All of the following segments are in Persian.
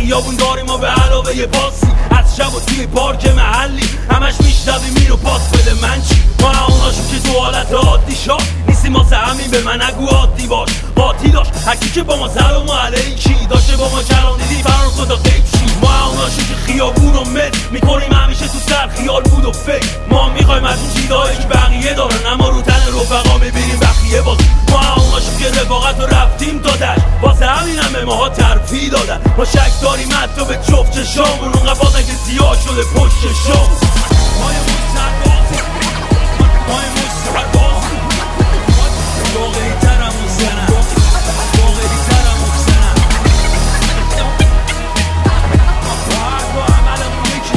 خیابون داریم و به علاوه یه باسی از شب و توی پارک محلی همش میشنویم اینو پاس بده من چی؟ ما اوناشون که تو حالت عادی شاد نیستیم واسه همین به من نگو عادی باش قاطی داشت هرکی که با ما سلام علیکی داشته با ما کلام دیدی فرار کن تا غیب شی ما اوناشون که خیابون رو مل میکنیم همیشه تو سر خیال بود و فکر ما میخوایم از اون چیزایی که بقیه دارن اما رو تن رفقا میبینیم بقیه باز ما اوناشون که رفاقت رو رفتیم دادش واسه همین هم به ماها ترفیع دادن ما شک داریم حتی به جفت چشامون اونقدر بازن که سیاه شده پشت چشامون ما یه مستربازی ما یه مستربازی واقعی ترم موزنم واقعی ترم موزنم با عملمون یکی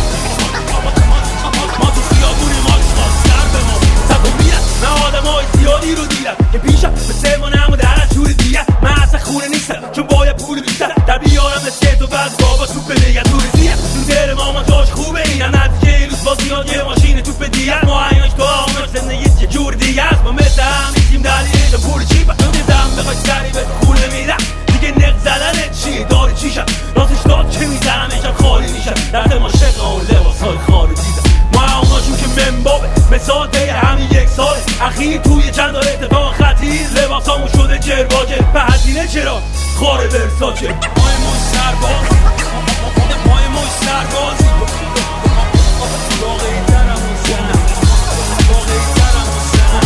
ما تو خیابونیم آشقاز سر به ما سب و میرم من آدم های زیادی رو دیدم که پیشم به سمانم و در از جور دیگه من اصلا خونه نیستم چون باید پول بیشتر در بیارم نسکت و بعد بابا توپ دیگه تو رزیه تو دل ما جاش خوبه این نتیجه این روز باز میاد یه ماشین توپ دیگه ما ایناش تو آماش زندگی یه جور دیگه است ما مثل هم نیستیم دلیل پول چی با تو دیدم بخوای سری به خونه میرم دیگه نق زدنه چیه داری چیشم راستش داد که میزنم ایشم خالی میشم درد ما شقه و لباس های خاری دیدم ما اوناشون که منبابه مثال دیگه همین یک سال اخیر توی چند داره اتفاق خطیر لباس همون شده جرواجه به هزینه چرا خاره برساچه مای مستربازی مای مستربازی واقعی ترم موزنم واقعی ترم موزنم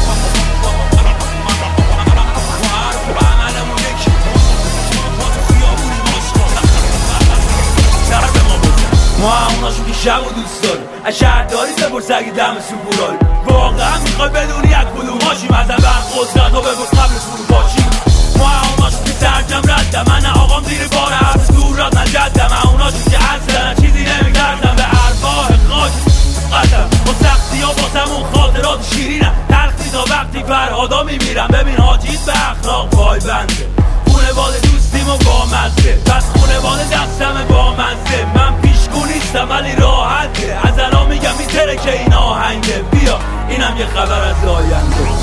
ما حرف و عملمون یکی ما تو خیابونی ماشقاز سر به ما بزن ما هموناشون که شب و دوست داریم از شهرداری بپرس اگه دم سوپوراری واقعا میخوای بدونی از کدوم هاشیم از اول قدرت رو بپرس قبل فروپاشیم ما هموناشون که سرجم ردم من آقام زیر بار حرف دور راد نجدم هموناشون که اصلا چیزی نمیکردم به ارواح خاک قدم با سختی ها باسمون خاطرات شیرینم تلخی تا وقتی فرهادا میمیرم ببین حاجیت به اخلاق پای بنده خونواده دوستیم و با مزه پس خونواده دستم با مزه من پیشگو نیستم ولی راحته از الان میگم میتره که این آهنگه بیا اینم یه خبر از آینده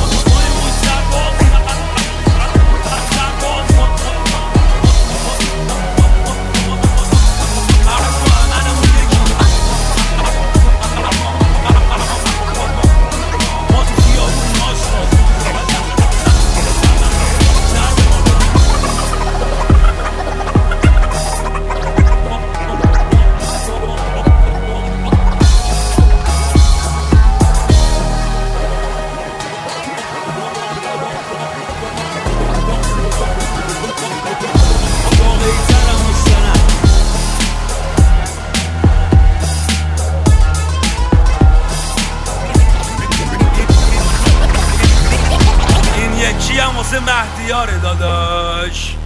واسه مهدیاره داداش